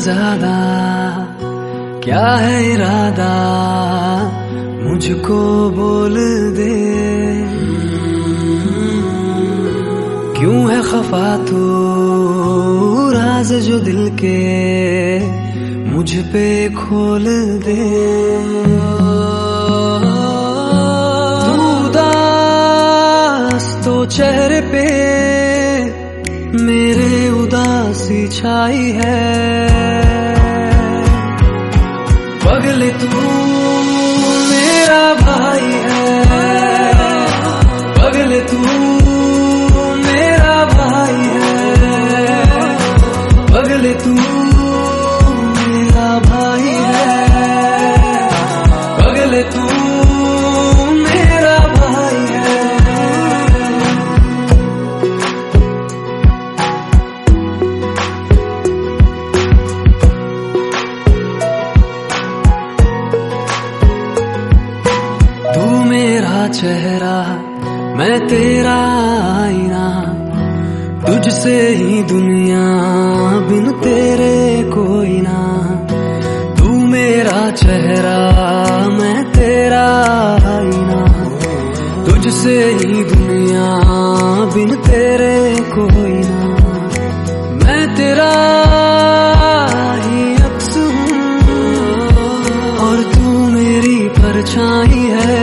ज्यादा क्या है इरादा, मुझको बोल दे। क्यों है खफा तू, राज जो दिल के मुझ पे खोल दे। तू उदास तो चेहरे पे मेरे उदासी छाई है। पगले तू मेरा भाई है, पगले तू मेरा भाई है, पगले तू मेरा भाई है, पगले तू मेरा भाई है। तू मेरा चेहरा मैं तेरा आईना, तुझसे ही दुनिया बिन तेरे कोई ना। तू मेरा चेहरा मैं तेरा आईना, तुझसे ही दुनिया बिन तेरे कोई ना। मैं तेरा ही अक्स हूँ और तू मेरी परछाई है।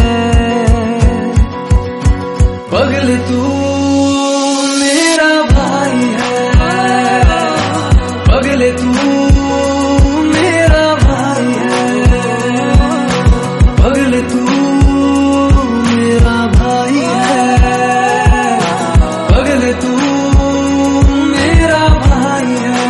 पगले तू मेरा भाई है, पगले तू मेरा भाई है, पगले तू मेरा भाई है, पगले तू मेरा भाई है।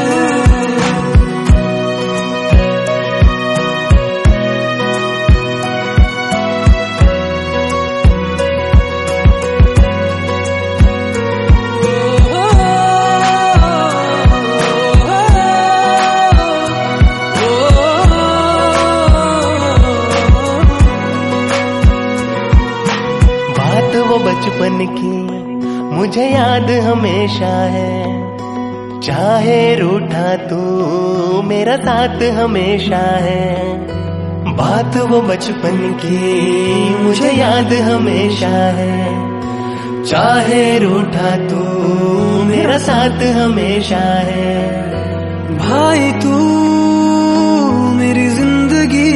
वो बचपन की मुझे याद हमेशा है, चाहे रूठा तू मेरा साथ हमेशा है। बात वो बचपन की मुझे याद हमेशा है, चाहे रूठा तू मेरा साथ हमेशा है। भाई तू मेरी जिंदगी,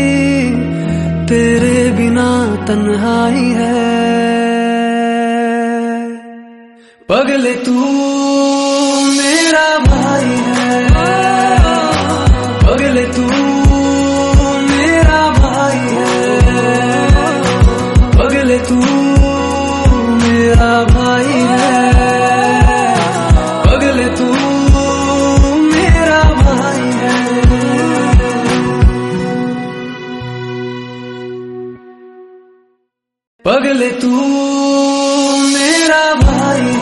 तेरे बिना तन्हाई है। पगले तू मेरा भाई है, पगले तू मेरा भाई है, पगले तू मेरा भाई है, पगले तू मेरा भाई है। पगले तू मेरा भाई